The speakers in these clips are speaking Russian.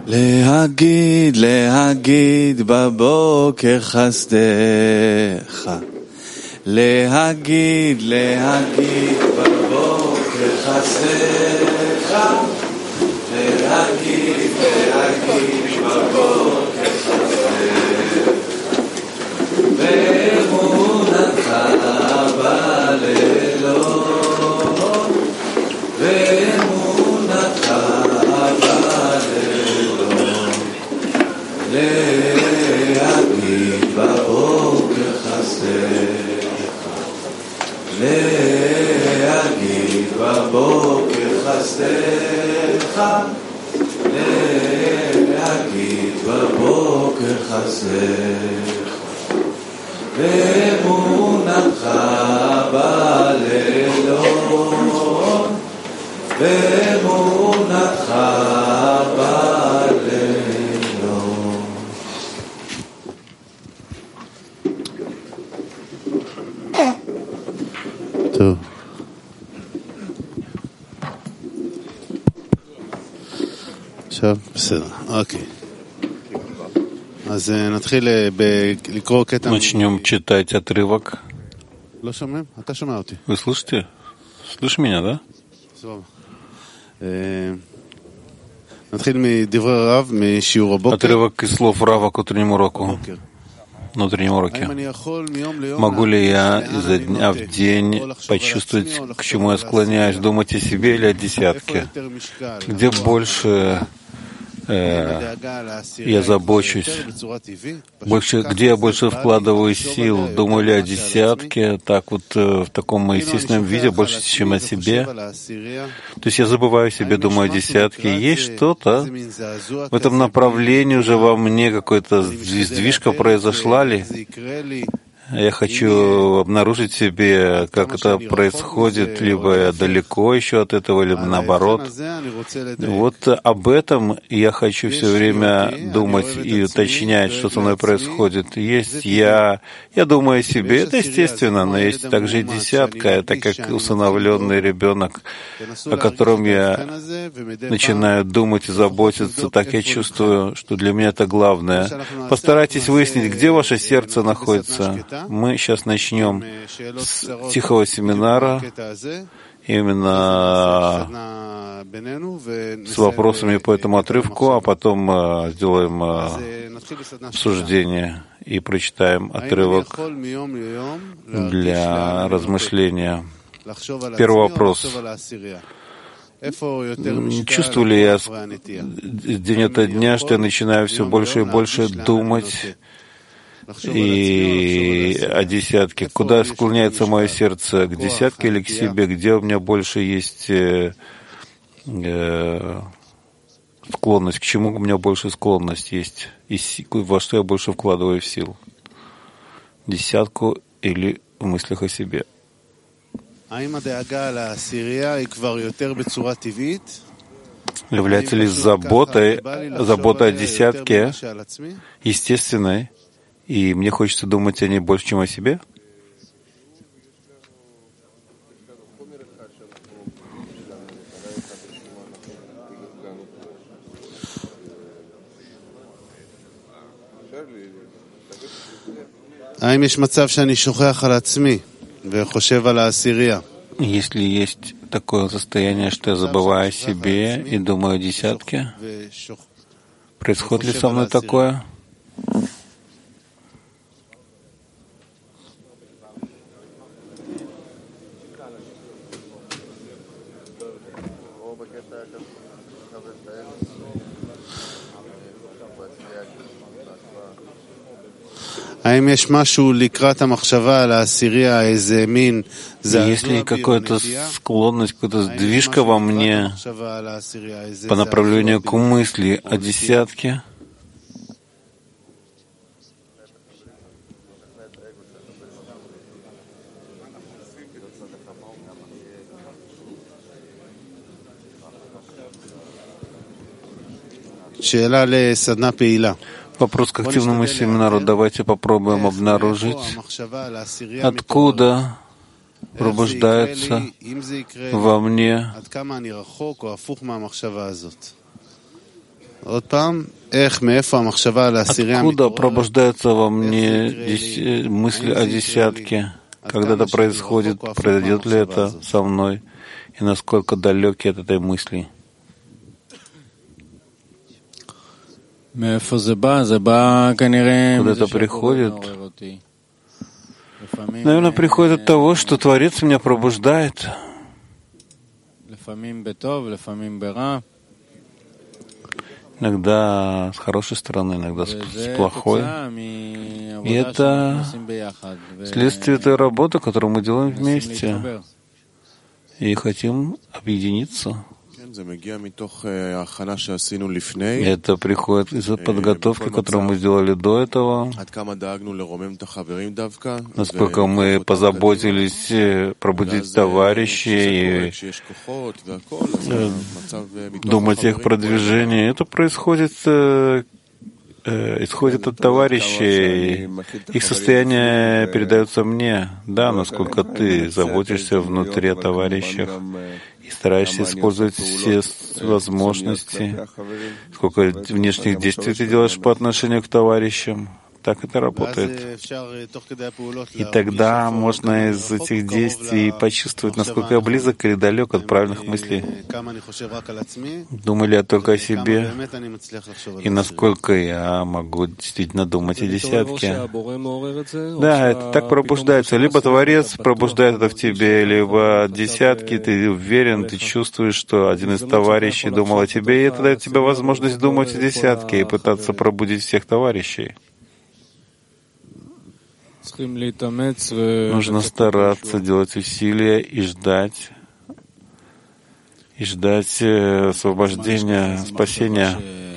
להגיד, להגיד בבוקר חסדך. להגיד, להגיד בבוקר חסדך. להגיד, להגיד בבוקר חסדך. ואמונתך בלילות. ואמונתך בלילות. להגיד בבוקר חסדך. להגיד בבוקר חסדך. להגיד בבוקר חסדך. ואמונתך בלילות. ואמונתך בלילות. טוב. עכשיו, בסדר, אוקיי. אז נתחיל לקרוא קטע... Начнем читать отрывок. לא שומעים? אתה שומע אותי. Вы слышите? Слышишь меня, да? סבבה. נתחיל מדברי רב, משיעור הבוקר. Отрывок из слов Рава к утреннему уроку. На утреннем уроке. Могу ли я изо дня в день почувствовать, к чему я склоняюсь, думать о себе или о десятке? Где больше я забочусь, где я больше вкладываю сил, думаю ли о десятке, так вот в таком естественном виде, больше, чем о себе. То есть я забываю о себе, думаю о десятке. Есть что-то в этом направлении уже во мне, какой-то сдвижка произошла ли? Я хочу обнаружить в себе, как это происходит, либо я далеко еще от этого, либо наоборот. Вот об этом я хочу все время думать и уточнять, что со мной происходит. Есть я думаю о себе, это естественно, но есть также и десятка, это как усыновленный ребенок, о котором я начинаю думать и заботиться. Так я чувствую, что для меня это главное. Постарайтесь выяснить, где ваше сердце находится. Мы сейчас начнем с тихого семинара, именно с вопросами по этому отрывку, а потом сделаем обсуждение и прочитаем отрывок для размышления. Первый вопрос. Чувствую ли я день ото дня, что я начинаю все больше и больше думать и о десятке? Куда склоняется мое сердце? К десятке или к себе? Где у меня больше есть склонность? К чему у меня больше склонность есть? И во что я больше вкладываю в сил? Десятку или в мыслях о себе? Является ли забота о десятке естественной, и мне хочется думать о ней больше, чем о себе? Если есть такое состояние, что я забываю о себе и думаю о десятке, происходит ли со мной такое? Если какая-то склонность, какая-то сдвижка во мне по направлению к мысли о десятке, вопрос к активному семинару. Давайте попробуем обнаружить, откуда пробуждается во мне Откуда пробуждаются во мне мысли о десятке? Когда это происходит, произойдет ли это со мной? И насколько далеки от этой мысли? Куда это приходит? Наверное, приходит от того, что Творец меня пробуждает. Иногда с хорошей стороны, иногда с плохой. И это следствие той работы, которую мы делаем вместе. И хотим объединиться. Это приходит из-за подготовки, которую мы сделали до этого. Насколько мы позаботились пробудить товарищей и думать о их продвижении. Это происходит, исходит от товарищей. Их состояние передается мне. Да, насколько ты заботишься внутри о товарищах и стараешься использовать все возможности, сколько внешних действий ты делаешь по отношению к товарищам. Так это работает. И тогда можно из этих действий почувствовать, насколько я близок или далек от правильных мыслей. Думаю ли я только о себе? И насколько я могу действительно думать о десятке? Да, это так пробуждается. Либо Творец пробуждает это в тебе, либо десятки, ты уверен, ты чувствуешь, что один из товарищей думал о тебе, и это дает тебе возможность думать о десятке и пытаться пробудить всех товарищей. Нужно стараться делать усилия и ждать освобождения, спасения.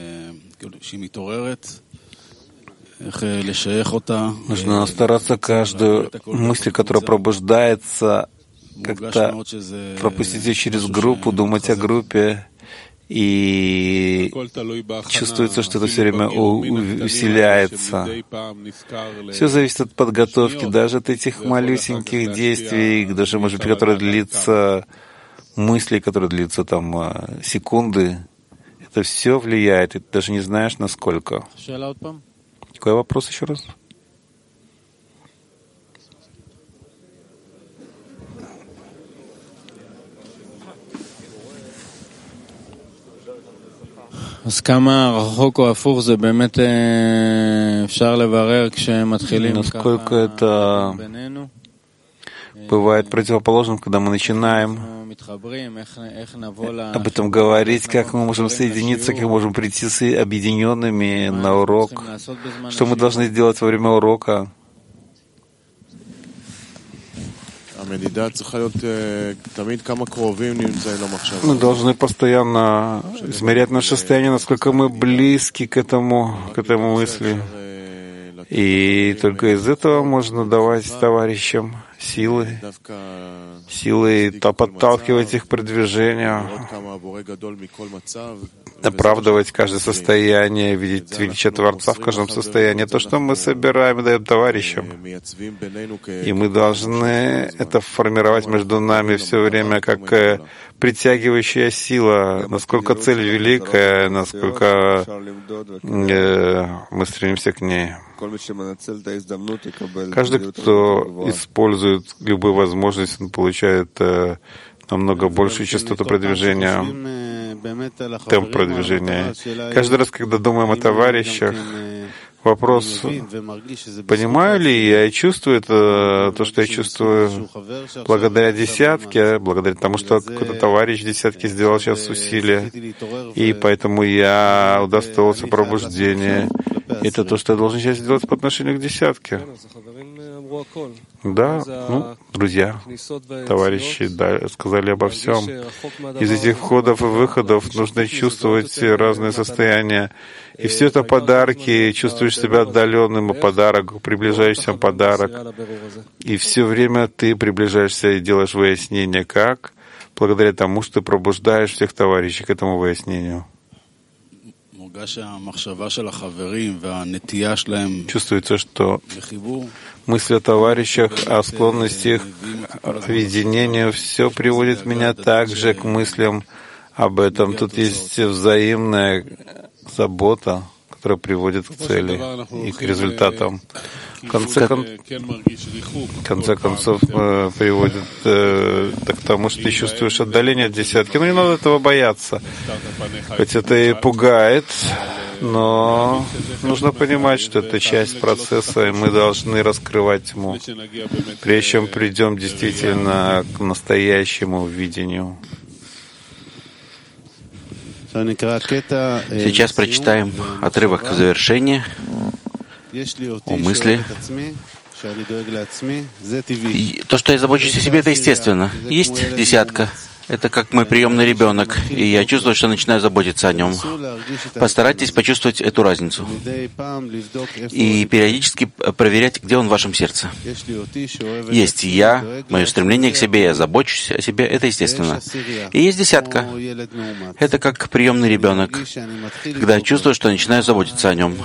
Нужно стараться каждую мысль, которая пробуждается, как-то пропустить ее через группу, думать о группе. И чувствуется, что это все время усиляется. Все зависит от подготовки, даже от этих малюсеньких действий, даже, может быть, которые длятся, мысли, которые длятся там секунды. Это все влияет, и ты даже не знаешь, насколько. Какой вопрос еще раз? Насколько это бывает противоположным, когда мы начинаем об этом говорить, как мы можем соединиться, как мы можем прийти с объединенными на урок, что мы должны сделать во время урока. Мы должны постоянно измерять наше состояние, насколько мы близки к этому мысли. И только из этого можно давать товарищам силы подталкивать их к продвижению, оправдывать каждое состояние, видеть величие Творца в каждом состоянии. То, что мы собираем и даем товарищам. И мы должны это формировать между нами все время как притягивающая сила, насколько цель великая, насколько мы стремимся к ней. Каждый, кто использует любые возможности, он получает намного большую частоту продвижения, темп продвижения. Каждый раз, когда думаем о товарищах, вопрос, понимаю ли я и чувствую это, то, что я чувствую благодаря десятке, благодаря тому, что какой-то товарищ десятки сделал сейчас усилия, и поэтому я удостоился пробуждения. Это то, что я должен сейчас сделать по отношению к десятке. Да, друзья, товарищи, да, сказали обо всем. Из этих входов и выходов нужно чувствовать разные состояния. И все это подарки, чувствуешь себя отдаленным, подарок, приближаешься к подарок. И все время ты приближаешься и делаешь выяснение, как, благодаря тому, что ты пробуждаешь всех товарищей к этому выяснению. Чувствуется, что мысли о товарищах, о склонности их к объединению, все приводит меня также к мыслям об этом. Тут есть взаимное забота, которая приводит к цели и к результатам. В конце концов, приводит к тому, что ты чувствуешь отдаление от десятки. Но не надо этого бояться. Хоть это и пугает, но нужно понимать, что это часть процесса, и мы должны раскрывать тьму, прежде чем придем действительно к настоящему видению. Сейчас прочитаем отрывок в завершение о мысли. То, что я забочусь о себе, это естественно. Есть десятка. Это как мой приемный ребенок, и я чувствую, что начинаю заботиться о нем. Постарайтесь почувствовать эту разницу и периодически проверять, где он в вашем сердце. Есть я, мое стремление к себе, я забочусь о себе, это естественно. И есть десятка. Это как приемный ребенок, когда я чувствую, что начинаю заботиться о нем.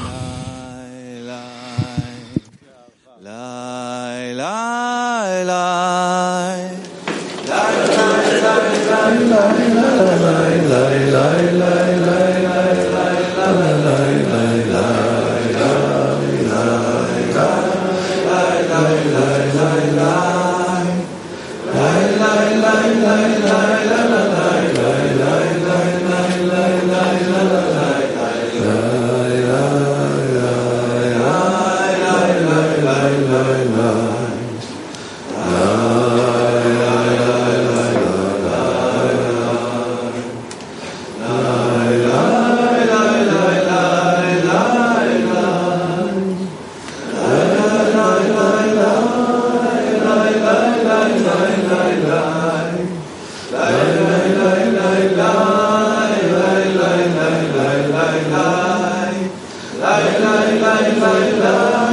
la la la la la